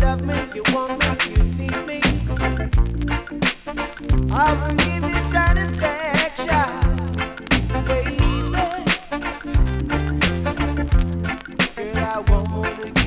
love me, you want me, you need me. I will give you satisfaction, baby. Girl, I want more.